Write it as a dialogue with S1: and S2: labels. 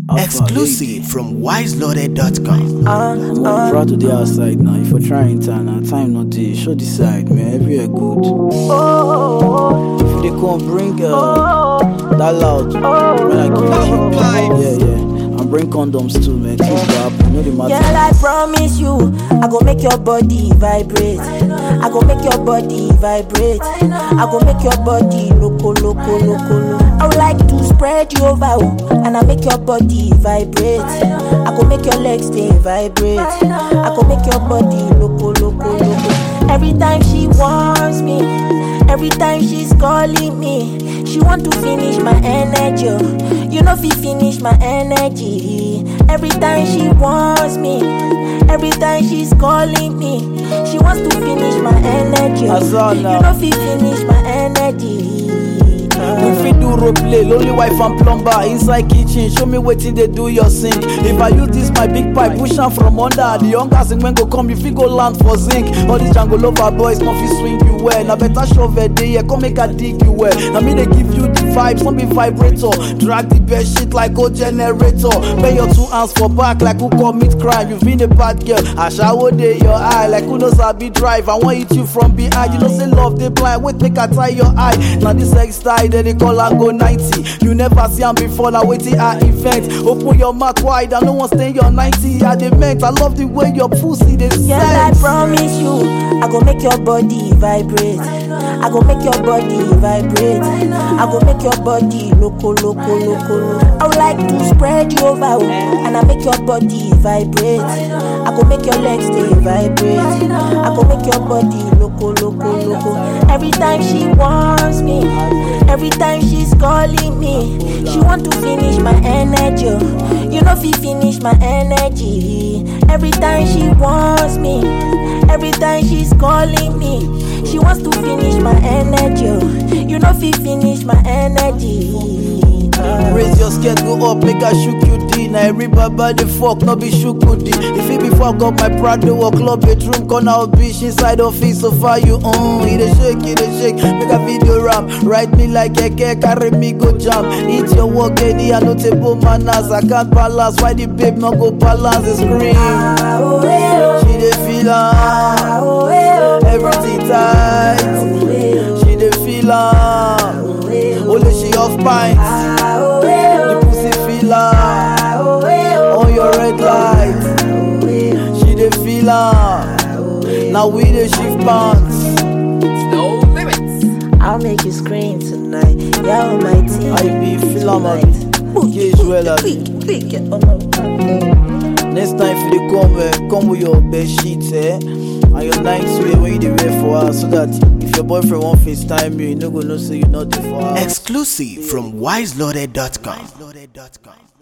S1: Exclusive from wiseloaded.com.
S2: I'm proud to the outside now. If you're trying to now, time not to show the side, man. Everywhere good. If they come bring that loud, man, I give you and bring condoms too, man. Things go happen, no the matter.
S3: Girl, I promise you, I go make your body vibrate. I go make your body vibrate. I go make your body loco. I would like to spread you over, and I make your body vibrate. I go make your legs stay vibrate. I go make your body loco. Every time she wants me, every time she's calling me, she want to finish my energy. You know, if you finish my energy. Every time she wants me, every time she's calling me, she wants to finish my energy. You know, if you finish my energy.
S2: We fit do role play, lonely wife and plumber inside kitchen. Show me wetin they do your sink. If I use this my big pipe, push am from under. The younger sing when go come, you fit go land for zinc. All these jungle lover boys no fit swing you well. Now better shovel day, yeah, come make a dig you well. Now me they give you the vibes, some be vibrator. Drag the best shit like old generator. Pay your 2 hands for back like who commit crime. You've been a bad girl, I shower day your eye like who knows I be drive. I want hit you from behind. You know say love they blind, wait make I tie your eye. Now this sex style then they call and go 90. You never see am before, now waiting I invent. Open your mouth wide, I no one stay your 90. I dement, I love the way your pussy they
S3: Girl, I promise you, I go make your body vibrate. I go make your body vibrate. I go make your body loco. I would like to spread you over, and I make your body vibrate. I go make your legs stay vibrate. I go make your body loco. Every time she wants me, every time she's calling me, she want to finish my energy. You know, if you finish my energy. Every time she wants me, every time she's calling me, she wants to finish my energy. You know, if you finish my energy.
S2: Raise your skirt, go up, make her shook you D. Now everybody fuck, no be shook goodie. If it be fuck up my Prado or club bedroom, corner of bitch inside office, so far you It a shake, make a video rap. Ride me like a cake, carry me go jam. Eat your work, any I no table manners. I can't balance, why the babe no go balance the scream. She dey feel everything tight. She dey feel only she off pints. The pussy feel on your red light. She dey feel now we dey shift pants.
S4: No limits.
S3: I'll make you scream tonight. Yeah, almighty.
S2: I be feel Next time if you come with your bed sheets, and your nights wear when you dey wear for her, so that if your boyfriend won't FaceTime you, no go know say you not there for her.
S1: Exclusive from wiseloaded.com.